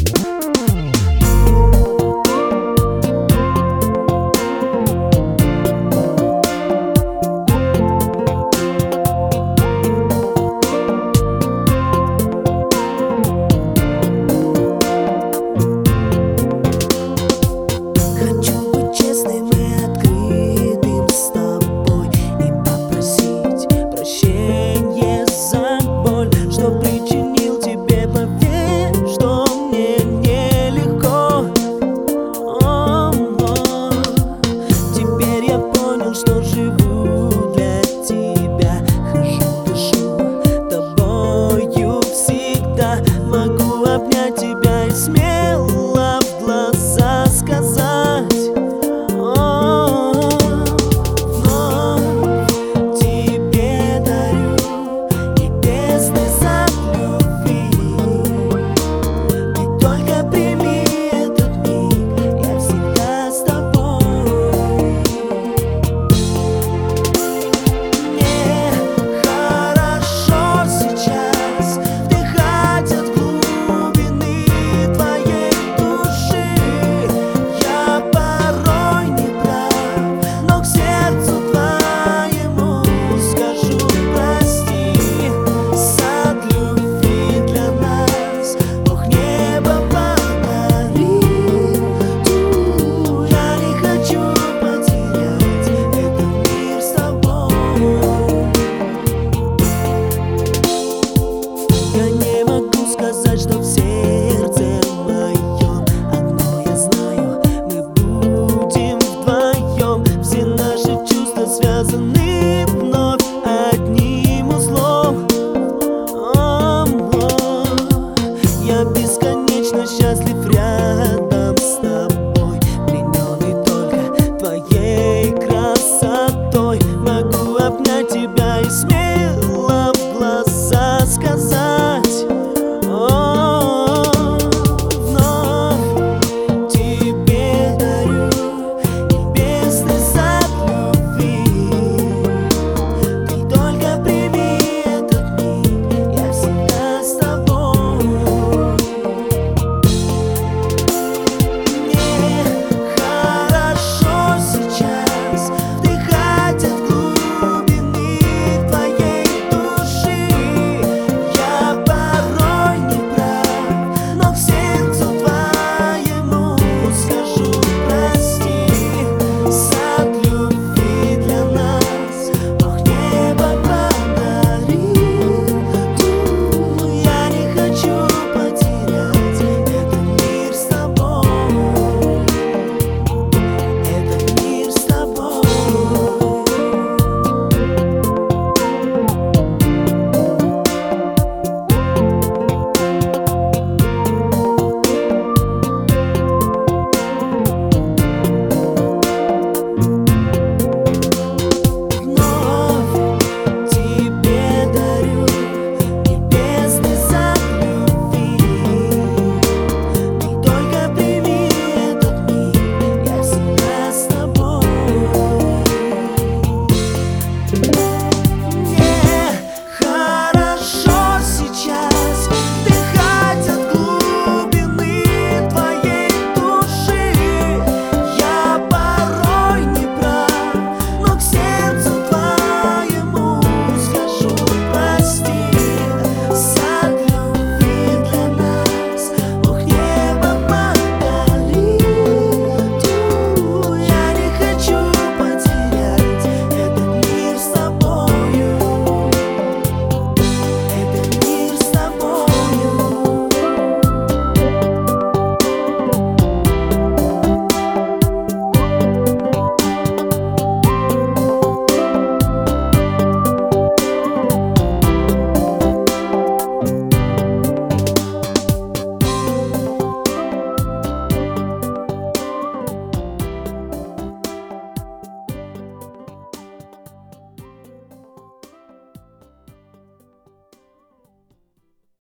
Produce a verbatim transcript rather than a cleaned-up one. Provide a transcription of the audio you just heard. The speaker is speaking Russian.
Что живу для тебя, хожу, дышу тобою всегда. Могу обнять тебя и смело в глаза сказать: о, вновь тебе дарю небесный сад любви. Ты только прими этот миг, я всегда с тобой. Что в сердце моем одно я знаю: мы будем вдвоем. Все наши чувства связаны вновь одним узлом. О, о, я бесконечно счастлив.